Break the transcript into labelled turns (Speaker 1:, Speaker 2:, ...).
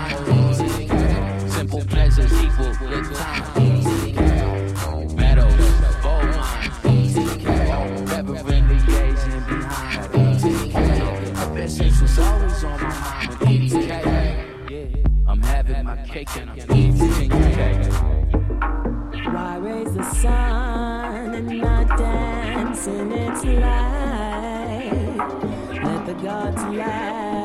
Speaker 1: time. Simple pleasures equal good time. Meadows, gold mine. Reverently gazing behind. A business was always on my mind. PDK. I'm having my cake and I'm eating cake.
Speaker 2: Why raise the sun and not dance in its light? Let the gods laugh.